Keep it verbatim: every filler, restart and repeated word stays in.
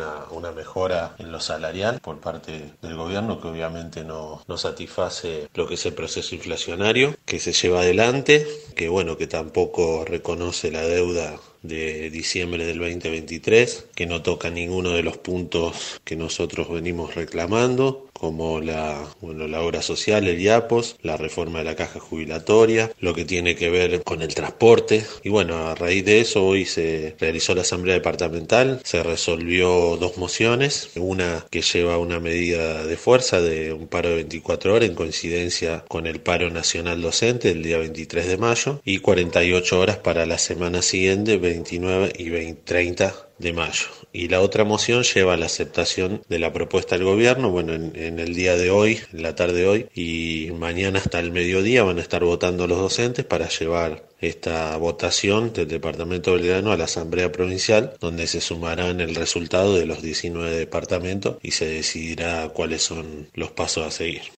una, una mejora en lo salarial por parte del gobierno, que obviamente no, no satisface lo que es el proceso inflacionario que se lleva adelante, que bueno, que tampoco reconoce la deuda de diciembre del veinte veintitrés, que no toca ninguno de los puntos que nosotros venimos reclamando, como la, bueno, la obra social, el IAPOS, la reforma de la caja jubilatoria, lo que tiene que ver con el transporte. Y bueno, a raíz de eso hoy se realizó la asamblea departamental, se resolvió dos mociones, una que lleva una medida de fuerza de un paro de veinticuatro horas en coincidencia con el paro nacional docente el día veintitrés de mayo y cuarenta y ocho horas para la semana siguiente, veintinueve y veinte, treinta de mayo. Y la otra moción lleva a la aceptación de la propuesta del gobierno, bueno, en, en el día de hoy, en la tarde de hoy, y mañana hasta el mediodía van a estar votando los docentes para llevar esta votación del departamento de Belgrano a la asamblea provincial, donde se sumarán el resultado de los diecinueve departamentos y se decidirá cuáles son los pasos a seguir.